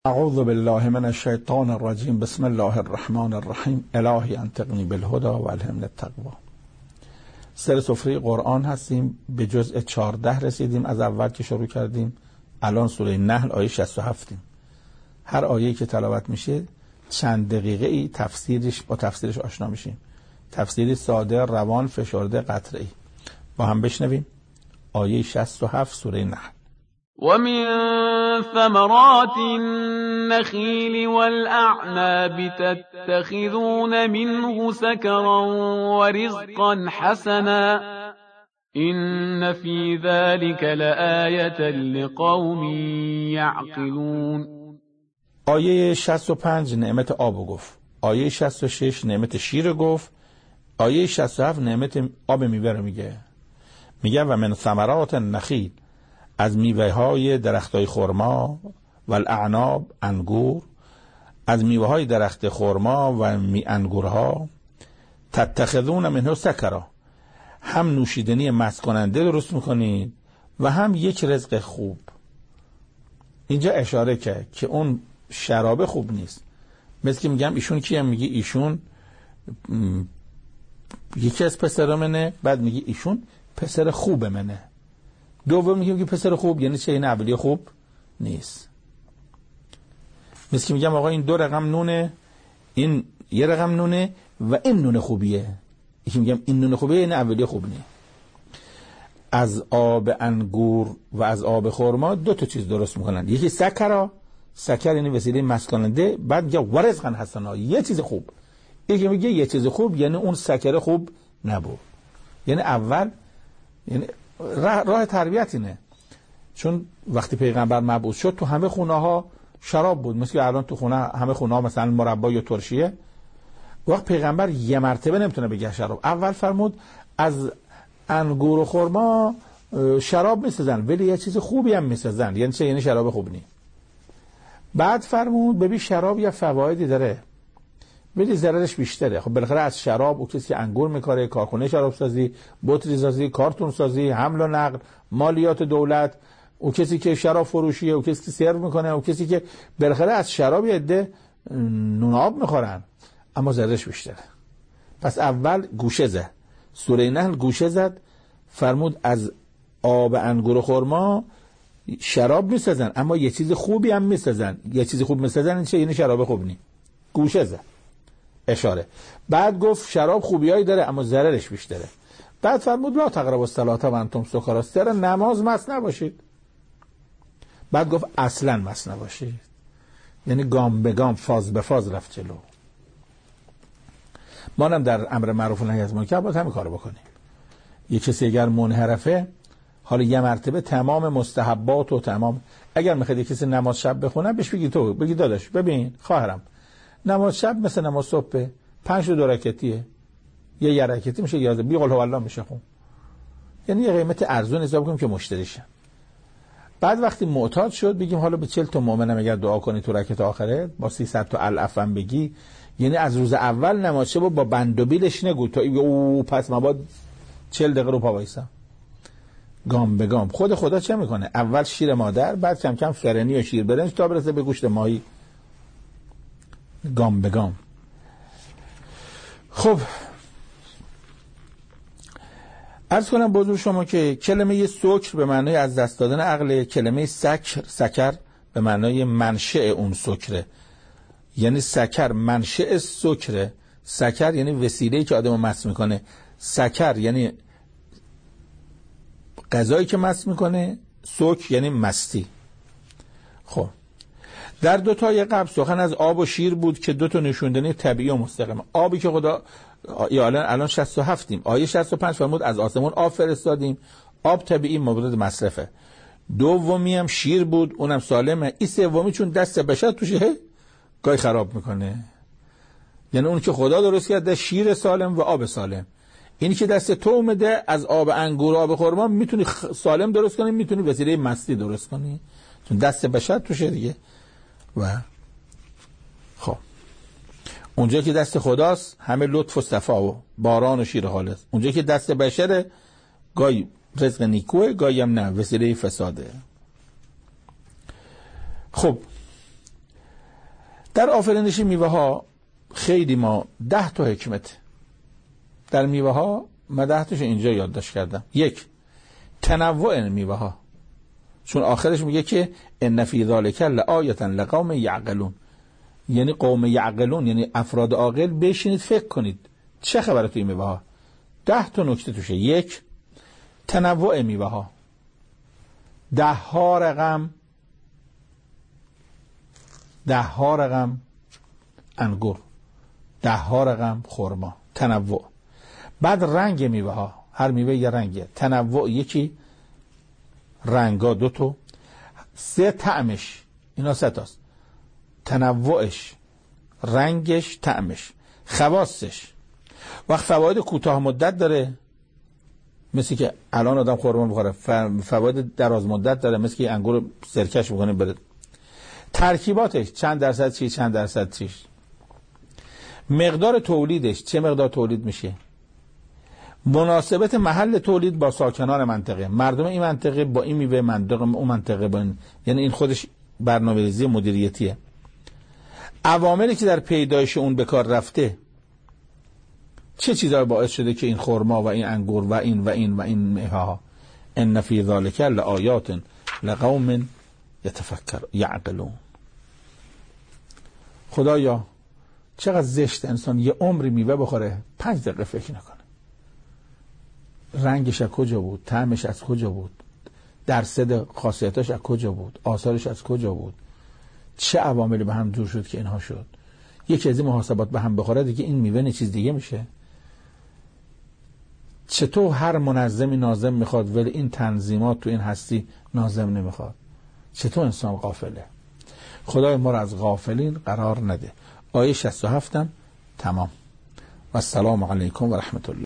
اعوذ بالله من الشیطان الرجیم. بسم الله الرحمن الرحیم. الهی انطقنی بالهدی و الهمنی التقوی. سر سفره قرآن هستیم، به جزء 14 رسیدیم از اول که شروع کردیم. الان سوره نحل آیه 67. هر آیه‌ای که تلاوت میشه چند دقیقه ای با تفسیرش آشنا میشیم. تفسیری ساده، روان، فشرده، قطعی. با هم بشنویم. آیه 67 سوره نحل. ومن ثمرات النخيل والأعناب تتخذون منه سكرا ورزقا حسنا إن في ذلك لآية لقوم يعقلون. آیه 65 نعمت آب گفت. آیه 66 نعمت شیر گفت. آیه 67 نعمت آب میوه رو میگه و من ثمرات النخیل، از میوه های درخت های خرما و الاعناب، انگور، از میوه های درخت خرما و انگورها، تتخذون منه سکرا، هم نوشیدنی مست کننده درست میکنید و هم یک رزق خوب. اینجا اشاره که اون شراب خوب نیست. مثل که میگم ایشون کیه؟ میگی ایشون یکی از پسر منه، بعد میگی ایشون پسر خوب منه. دوم میگیم که پسر خوب یعنی چه؟ این اولیه خوب نیست. مثل که میگم آقا این 2 رقم نونه، این 1 رقم نونه و این نون خوبیه. یکی میگم این نون خوبیه، این اولیه خوب نیست. از آب انگور و از آب خرما 2 تا چیز درست میکنن. یکی سکر یعنی وسیله مست کننده، بعد میگه ورزقا حسنا، یه چیز خوب. یکی میگه یه چیز خوب یعنی اون سکر خوب نبود. یعنی اول یعنی راه تربیت اینه. چون وقتی پیغمبر مبعوث شد تو همه خونه ها شراب بود، مثل که الان تو همه خونه ها مثلا مربا یا ترشیه. وقت پیغمبر یه مرتبه نمیتونه بگه شراب. اول فرمود از انگور و خرما شراب میسازن ولی یه چیز خوبی هم میسازن. یعنی چه؟ یعنی شراب خوب نیست. بعد فرمود ببین شراب یه فوایدی داره ولی ضررش بیشتره. خب بالاخره از شراب او کسی که انگور میکاره، کارخونه شراب سازی، بطری سازی، کارتون سازی، حمل و نقل، مالیات دولت، او کسی که شراب فروشیه، او کسی که سرو میکنه، او کسی که بالاخره از شراب یه عده نون آب میخورن، اما ضررش بیشتره. پس اول گوشه زد. سوره نحل گوشه زد، فرمود از آب انگور و خرما شراب میسازن اما یه چیز خوبی هم میسازن. یه چیز خوب میسازن این چه؟ یعنی شراب خوب نی. گوشه زد، اشاره. بعد گفت شراب خوبیایی داره اما ضررش بیشتره. بعد فرمود لا تقربوا الصلاة و انتم سکاری، سر نماز مست نباشید. بعد گفت اصلا مست نباشید، یعنی گام به گام، فاز به فاز رفت جلو. ما هم در امر معروف و نهی از منکر باید همین کارو بکنیم. یه کسی اگر منحرفه، حالا یه مرتبه تمام مستحبات و تمام، اگر میخواد یه کسی نماز شب بخونه بهش بگی داداش ببین خواهرم، نماز شب مثل نماز صبح 5 تا 2 رکعتیه، یه رکعتی میشه 11، بی قل هو الله میشه خون. یعنی یه قیمت ارزون حساب کنیم که مشتری شه. بعد وقتی معتاد شد بگیم حالا به 40 تا مؤمنم اگر دعا کنی تو رکعت آخره با 300 تا الافم بگی، یعنی از روز اول نماز شب با بند و بیلش نگو تا او پس ما با 40 دقیقه رو پا وایسم. گام به گام. خدا چه میکنه؟ اول شیر مادر، بعد کم کم فرنی و شیر برنج تا برسه به گوشت ماهی. گام به گام. خب عرض کنم بزرگ شما که کلمه سکر به معنای از دست دادن عقل، کلمه سکر به معنای منشأ اون سکره. یعنی سکر منشأ سکره. سکر یعنی وسیله‌ای که آدمو مست میکنه. سکر یعنی غذایی که مست میکنه. سکر یعنی مستی. خب در 2 تای قبل سخن از آب و شیر بود که 2 تا نشوندنی طبیعی و مستقیم. آبی که خدا الان 67 آیه 65 فرمود از آسمون آب فرستادیم. آب طبیعی مورد مصرفه. دومی هم شیر بود، اونم سالمه. این سومی چون دست بشر توشه گاهی خراب میکنه. یعنی اون که خدا درست کرده شیر سالم و آب سالم. اینی که دست تو اومده از آب انگور و آب خرما میتونی سالم درست کنی، میتونی وسیله مستی درست کنی، چون دست بشر توشه دیگه. و خب اونجا که دست خداست همه لطف و صفا و باران و شیر حالت. اونجا که دست بشره گاهی رزق نیکوه گاهی هم نه، وسیله فساده. خب در آفرینش میوه ها خیلی ما 10 تا حکمت در میوه ها، من 10 تاشو اینجا یادداشت کردم. 1. تنوع میوه ها، چون آخرش میگه که ان فی ذلک لآیة لقوم یعقلون، یعنی قوم یعقلون یعنی افراد عاقل بشینید فکر کنید چه خبره توی میوه ها. 10 تا نکته توشه. 1. تنوع میوه ها، 10 رقم انگور، 10 رقم خرما، تنوع. بعد رنگ میوه ها، هر میوه یه رنگه، تنوع یکی، رنگا 2 تا. 3 طعمش، اینا 3 تاست، تنوعش، رنگش، طعمش. خواصش، وقت فواید کوتاه مدت داره مثل که الان آدم خرما بخوره، فواید دراز مدت داره مثل که انگور سرکش بکنه بره. ترکیباتش چند درصد چی، چند درصد چیش. مقدار تولیدش، چه مقدار تولید میشه. مناسبت محل تولید با ساکنان منطقه، مردم این منطقه با این میوه، منطقه اون منطقه با این. یعنی این خودش برنامه‌ریزی مدیریتیه. عواملی که در پیدایش اون به کار رفته، چه چیزا باعث شده که این خرما و این انگور و این و این و این میوه، ان فی ذلک لآیات لقوم یعقلون. خدایا چقدر زشت انسان یه عمری میوه بخوره 5 دقیقه فکر نکنه رنگش از کجا بود، طعمش از کجا بود، درصد خاصیتاش از کجا بود، آثارش از کجا بود، چه عواملی به هم جور شد که اینها شد. یکی از این محاسبات به هم بخوره دیگه این میوه نه چیز دیگه میشه. چطور هر منظمی ناظم میخواد ولی این تنظیمات تو این هستی ناظم نمیخواد؟ چطور انسان غافله؟ خدای ما را از غافلین قرار نده. آیه 67 تمام. و السلام علیکم و رحمت الله.